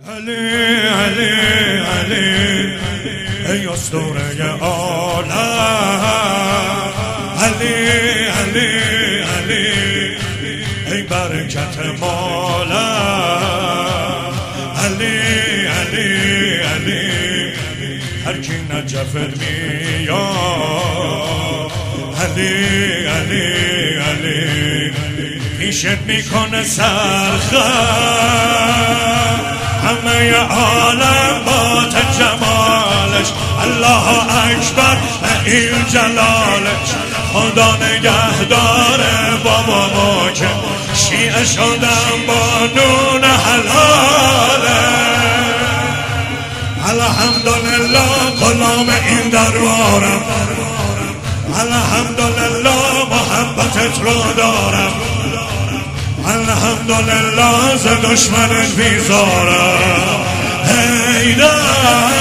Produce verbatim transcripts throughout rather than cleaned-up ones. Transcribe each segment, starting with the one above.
علی علی علی ای اسطوره عالم، علی علی علی ای برکت مالم، علی علی علی هر کی نجفت میاد، علی علی علی پیشت میکنه سرخم، همه عالم با جمالش، الله اکبر این جلالش، خدا نگهداره بابا ما که شیعه شدم با نون حلاله، الحمدلله غلام این دربارم، الحمدلله محبتت رو دارم، الحمدلله ز دشمنت بیزارم، حیدر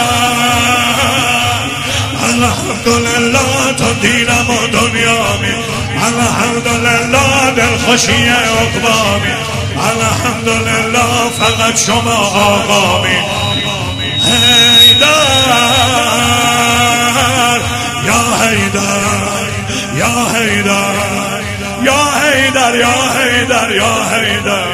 الحمدلله تو دینم و دنیامی، الحمدلله دلخوشی عقبامی، الحمدلله فقط شما آقامی، حیدر یا حیدر یا حیدر یا حیدر یا حیدر یا حیدر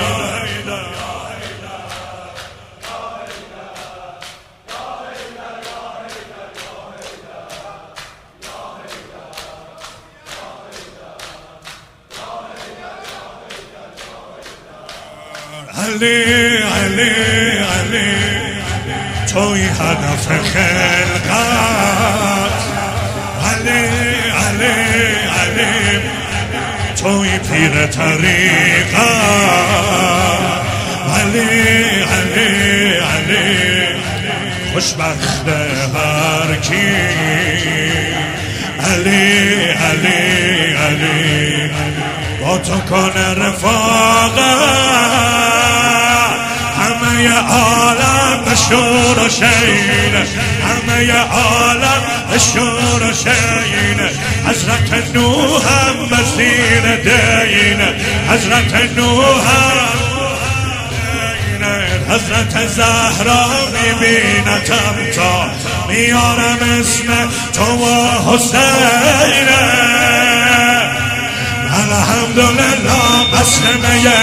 علی علی علی توی هدف خلقت، علی علی علی توی پیر طریقت، علی علی علی خوشبخت هر کی، علی علی علی با تو کنه رفاقت، همه عالم به شور و شینه، همه عالم به شور و شینه، حضرت نوح هم مسیر دینه، حضرت نوح هم دینه، حضرت زهرا میبینتم تا میارم اسم تو و حسینه، الحمدلله مسلمه،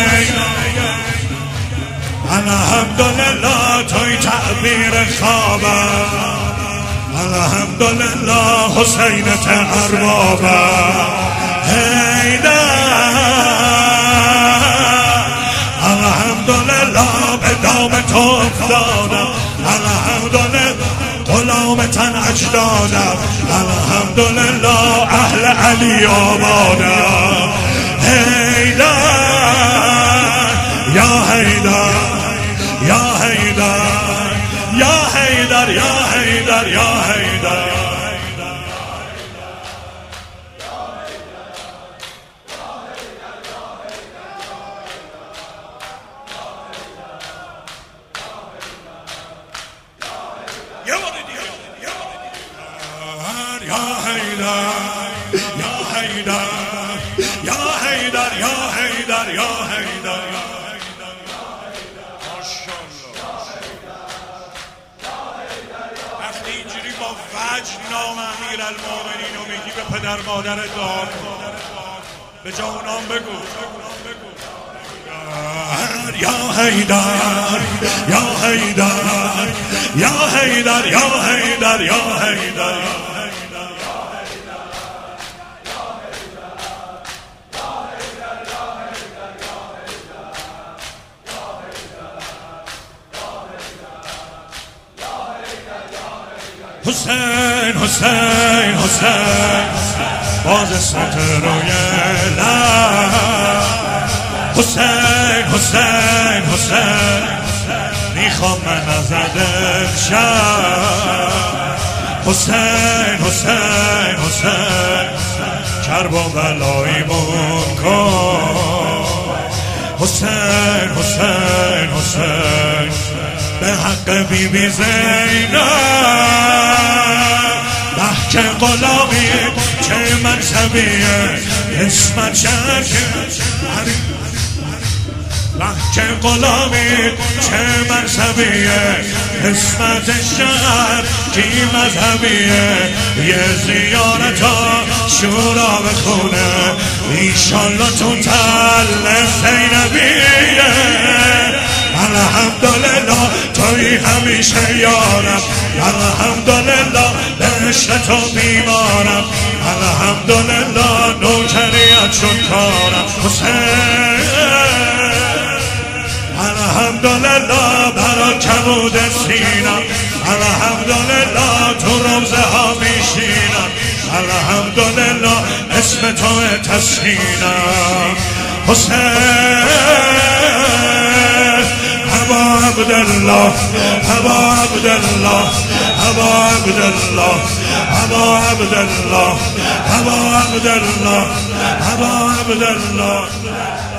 الحمدلله توی تعبیر خوابم، الحمدلله حسینت اربابم، حیدر الحمدلله به دام تو افتادم، الحمدلله غلام تن اجدادم، الحمدلله اهل علی آبادم، حیدر یا حیدر یا حیدر یا حیدر یا حیدر یا حیدر یا حیدر یا حیدر یا حیدر یا حیدر وقتی اینجوری با وجد نام امیرالمومنین رو میگی به پدر مادر دعا کن، به جا اونام بگو یا حیدر یا حیدر یا حیدر یا حیدر یا حیدر حسین حسین حسین باز سطر روی لب، حسین حسین حسین میخوام من ازت امشب، حسین حسین حسین کرب و بلایمون کن، حسین حسین حسین به حق بی بی زینب، که غلامی چه منصبیه اسمت شرکه، که غلامی چه مذهبیه، قسمت شهر کی مذهبیه، یه زیارت ها شورا بخونه ایشالله تو تل زینبیه. الحمدلله توی همیشه یارم، الحمدلله به عشق تو بیمارم، الحمدلله نوکریت شد کارم حسین، الحمدلله برا کبود سینم، الحمدلله تو روزه ها میشینم، الحمدلله اسم تو تسکینم حسین. ابا عبدالله ابا عبدالله ابا عبدالله ابا عبدالله ابا عبدالله ابا عبدالله